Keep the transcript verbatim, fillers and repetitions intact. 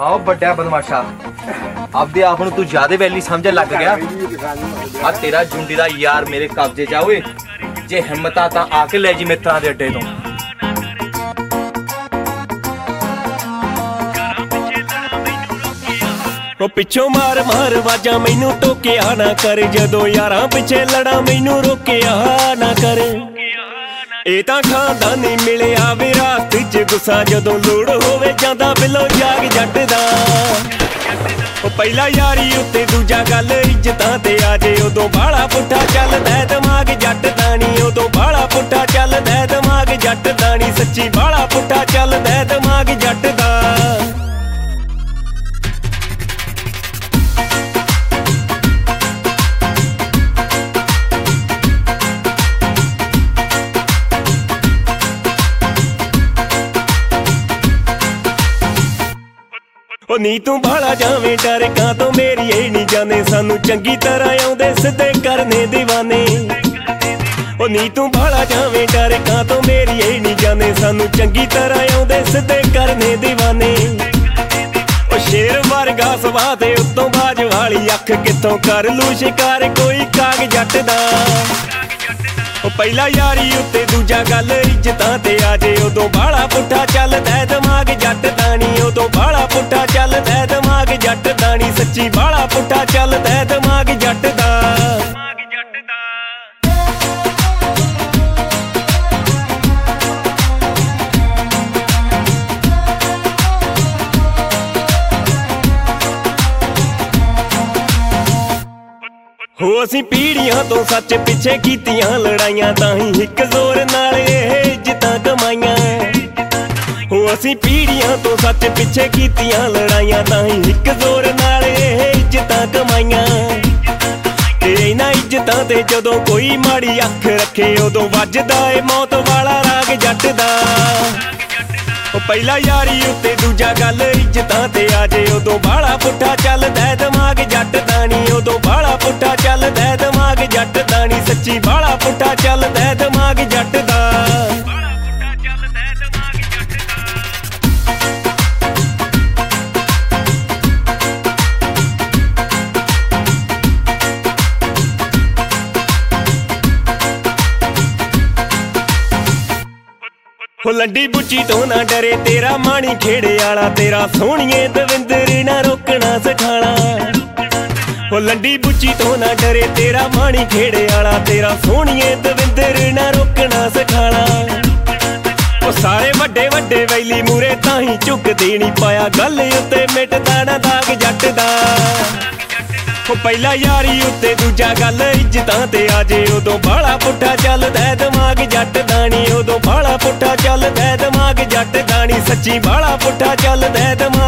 हाँ बड़ा बदमाशा आपदे आप तू ज्यादा वैली समझ लग गया। आ तेरा जुंडी दा यार मेरे कब्जे च ओए जे हिम्मत आ तां आके ले जी मित्तरां दे अड्डे तो। ओ पिछों मार मार वाजा मैनू टोकिया ना कर, जदों यारां पिछे लड़ा मैनू रोकिया ना कर। ਇਹ ਤਾਂ ਖਾਨਦਾਨੀ ਮਿਲਿਆ ਵਿਰਾਸਤ ਚ ਗੁੱਸਾ, ਜਦੋਂ ਲੋੜ ਹੋਵੇ ਜਾਂਦਾ ਬਿੱਲੋ ਜਾਗ ਜੱਟ ਦਾ। ਉਹ ਪਹਿਲਾ ਯਾਰੀ ਉੱਤੇ ਦੂਜਾ ਗੱਲ ਇੱਜ਼ਤਾਂ ਤੇ ਆ ਜੇ, ਉਦੋਂ ਬਾਹਲਾ ਪੁੱਠਾ ਚੱਲਦਾ ਦਿਮਾਗ ਜੱਟ ਦਾ ਨੀ। ਉਦੋਂ ਬਾਹਲਾ ਪੁੱਠਾ ਚੱਲਦਾ ਦਿਮਾਗ ਜੱਟ ਦਾ ਨੀ, ਸੱਚੀ ਬਾਹਲਾ ਪੁੱਠਾ ਚੱਲਦਾ ਦਿਮਾਗ ਜੱਟ ਦਾ। ओ नी तू भाला जावें डर कां तो मेरी ये नहीं जाने, सानू चंगी तरह आउंदे सिद्धे करने दीवाने। ओ नी तू भाला जावें डर कां तो मेरी ये नहीं जाने, सानू चंगी तरह आउंदे सिद्धे करने दीवाने। ओ शेर वर्गा सुभाऽ ते उत्तों बाज वाली अख, कित्थों कर लू शिकार कोई काग जट दा। ओ ਪਹਿਲਾ ਯਾਰੀ ਉੱਤੇ ਦੂਜਾ ਗੱਲ ਇੱਜ਼ਤਾਂ ਤੇ ਆ ਜੇ, ਉਦੋਂ ਬਾਹਲਾ ਪੁੱਠਾ ਚੱਲਦਾ ਦਿਮਾਗ ਜੱਟ ਦਾ ਨੀ। ਉਦੋਂ ਬਾਹਲਾ ਪੁੱਠਾ ਚੱਲਦਾ ਦਿਮਾਗ ਜੱਟ ਦਾ ਨੀ, ਸੱਚੀ ਬਾਹਲਾ ਪੁੱਠਾ ਚੱਲਦਾ ਦਿਮਾਗ ਜੱਟ ਦਾ। ਹੋ ਅਸੀਂ ਪੀੜੀਆਂ ਤੋਂ ਸੱਚ ਪਿੱਛੇ ਕੀਤੀਆਂ ਲੜਾਈਆਂ, ਤਾਂ ਹੀ ਇੱਕ ਜ਼ੋਰ ਨਾਲ ਇਹ ਇੱਜ਼ਤਾਂ ਕਮਾਈਆਂ। ਹੋ ਅਸੀਂ ਪੀੜੀਆਂ ਤੋਂ ਸੱਚ ਪਿੱਛੇ ਕੀਤੀਆਂ ਲੜਾਈਆਂ, ਤਾਂ ਹੀ ਇੱਕ ਜ਼ੋਰ ਨਾਲ ਇਹ ਇੱਜ਼ਤਾਂ ਕਮਾਈਆਂ। ਤੇ ਇਹਨਾਂ ਇੱਜ਼ਤਾਂ ਤੇ ਜਦੋਂ ਕੋਈ ਮਾੜੀ ਅੱਖ ਰੱਖੇ, ਉਦੋਂ ਵੱਜਦਾ ਏ ਮੌਤ ਵਾਲਾ ਰਾਗ ਜੱਟ ਦਾ। ਉਹ ਪਹਿਲਾ ਯਾਰੀ ਉੱਤੇ ਦੂਜਾ ਗੱਲ ਇੱਜ਼ਤਾਂ ਤੇ ਆ ਜੇ, ਉਦੋਂ ਬਾਹਲਾ ਪੁੱਠਾ ਚੱਲਦਾ ਦਿਮਾਗ ਜੱਟ ਦਾ ਨੀ। ਉਦੋਂ ਬਾਹਲਾ ਪੁੱਠਾ ਚੱਲਦਾ ਦਿਮਾਗ ਜੱਟ ਦਾ ਨੀ, ਸੱਚੀ ਬਾਹਲਾ ਪੁੱਠਾ ਚੱਲਦਾ ਦਿਮਾਗ ਜੱਟ ਦਾ। ਹੋ ਲੰਡੀ ਬੁੱਚੀ ਤੋਂ ਨਾ ਡਰੇ ਤੇਰਾ ਮਾਣੀ ਖੇੜੇ ਵਾਲਾ, ਤੇਰਾ ਸੋਹਣੀਏ ਦਵਿੰਦਰ ਨਾ ਰੋਕਣਾ ਸਿਖਾਣਾ। ਹੋ ਲੰਡੀ ਬੁੱਚੀ ਤੋਂ ਨਾ ਡਰੇ ਤੇਰਾ ਮਾਣੀ ਖੇੜੇ ਵਾਲਾ, ਤੇਰਾ ਸੋਹਣੀਏ ਦਵਿੰਦਰ ਨਾ ਰੋਕਣਾ ਸਿਖਾਣਾ। ਉਹ ਸਾਰੇ ਵੱਡੇ ਵੱਡੇ ਵੈਲੀ ਮੂਰੇ ਤਾਂ ਹੀ ਝੁਕਦੇ ਨੀ, ਪਾਇਆ ਗੱਲ ਉੱਤੇ ਮਿਟਦਾ ਨਾ ਦਾਗ ਜੱਟ ਦਾ। ਉਹ ਪਹਿਲਾ ਯਾਰੀ ਉੱਤੇ ਦੂਜਾ ਗੱਲ ਇੱਜ਼ਤਾਂ ਤੇ ਆ ਜੇ, ਉਦੋਂ ਬਾਹਲਾ ਪੁੱਠਾ ਚੱਲਦਾ ਦਿਮਾਗ ਜੱਟ ਦਾ ਨੀ। ਉਦੋਂ ਬਾਹਲਾ ਪੁੱਠਾ ਚੱਲਦਾ ਦਿਮਾਗ ਜੱਟ ਦਾ ਨੀ, ਸੱਚੀ ਬਾਹਲਾ ਪੁੱਠਾ ਚੱਲਦਾ ਦਿਮਾਗ